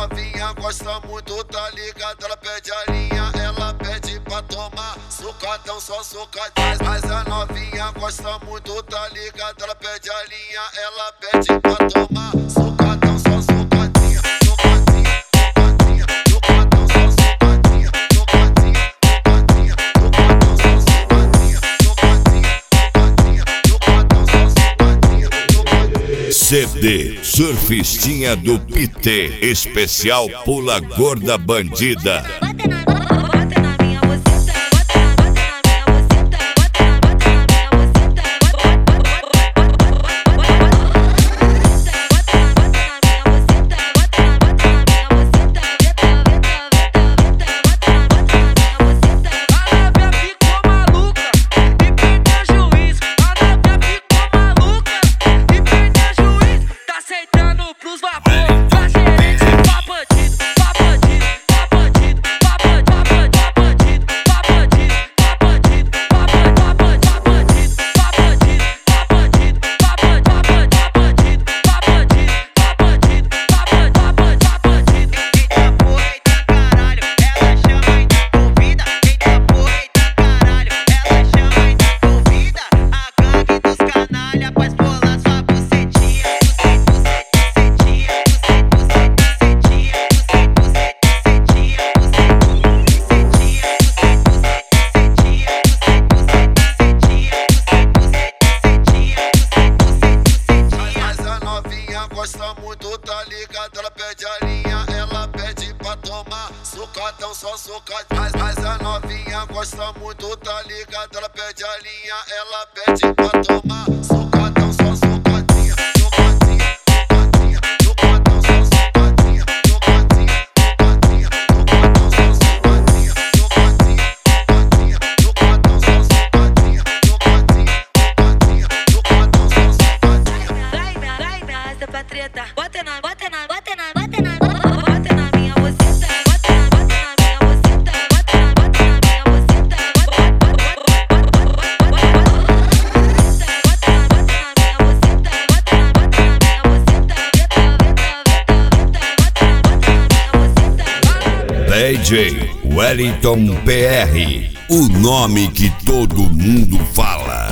novinha gosta muito, tá ligado? Ela pede a linha, ela pede pra tomar sucatão, só sucatão. Mas a novinha gosta muito, tá ligado? Ela pede a linha, ela pede pra tomar sucatão, só sucatinha, sucatinha, sucatinha, sucatão, só sucatinha, sucatinha, sucatinha, sucatão, só sucatinha, sucatinha, sucatinha, sucatão, só sucatinha, sucatinha. CD Surfistinha do PT, especial Pula Gorda Bandida. Gosta muito, tá ligado? Ela pede a linha, ela pede pra tomar sucatão, só sucatão. Mas a novinha gosta muito, tá ligado? Ela pede a linha, ela pede pra tomar sucatão, só sucatinha, sucatinha, sucatinha, sucatão, só sucatinha, sucatinha, sucatinha, sucatão, só sucatinha, sucatinha, sucatinha, sucatão, só sucatinha, sucatinha, sucatinha, sucatão, só sucatinha. Vai me arrasta pra treta. Bota na minha buceta. Bota na minha buceta. Bota na minha buceta. DJ Wellington PR, o nome que todo mundo fala.